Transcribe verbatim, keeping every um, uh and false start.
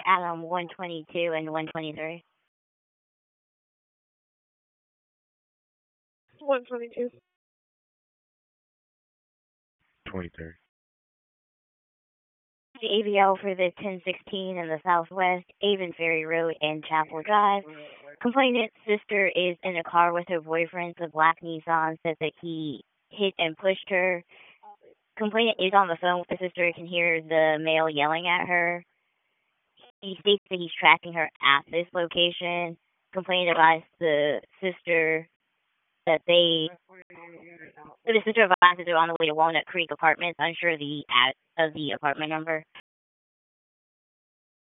at um one twenty-two and one twenty-three. one twenty-two. twenty-three. The A V L for the ten sixteen in the Southwest, Avon Ferry Road and Chapel Drive. Complainant's sister is in a car with her boyfriend. The black Nissan says that he hit and pushed her. Complainant is on the phone with the sister, can hear the male yelling at her. He states that he's tracking her at this location. Complainant advised the sister that they, the sister advised that they're on the way to Walnut Creek Apartments, unsure of the, ad, of the apartment number.